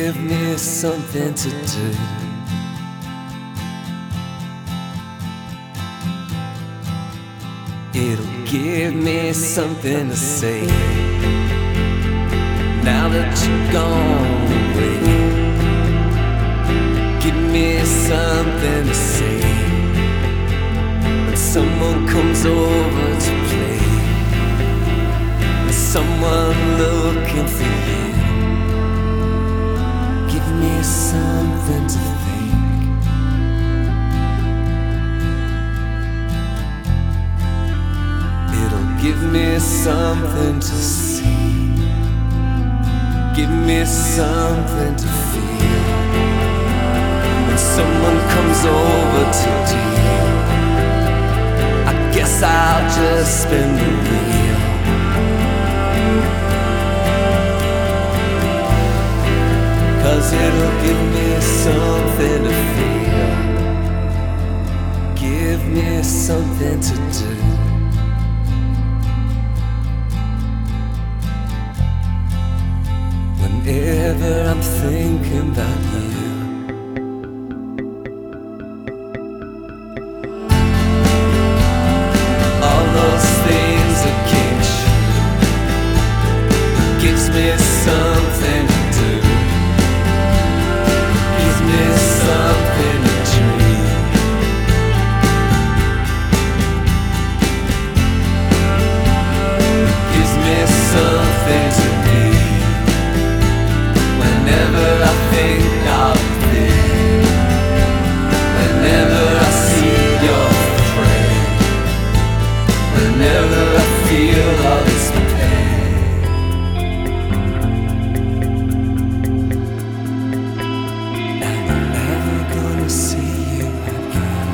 give me something to do. It'll give me something to say. Now that you're gone away, give me something to say. When someone comes over to play, when someone looking for you, give me something to think. It'll give me something to see. Give me something to feel. When someone comes over to deal, I guess I'll just spin the wheel. 'Cause it'll give me something to feel. Give me something to do. Whenever I'm thinking about you, all those things against you, gives me something to do, gives me something to dream, gives me something to need. Whenever I think of thee, whenever I see your frame, whenever I feel all this pain, and I'm never gonna see you again.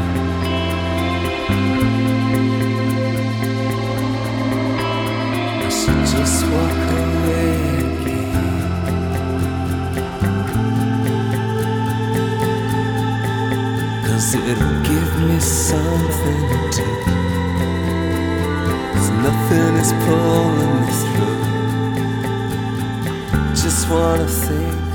I should just walk away again. 'Cause it'll give me something to do. 'Cause nothing is pulling me through. Just wanna think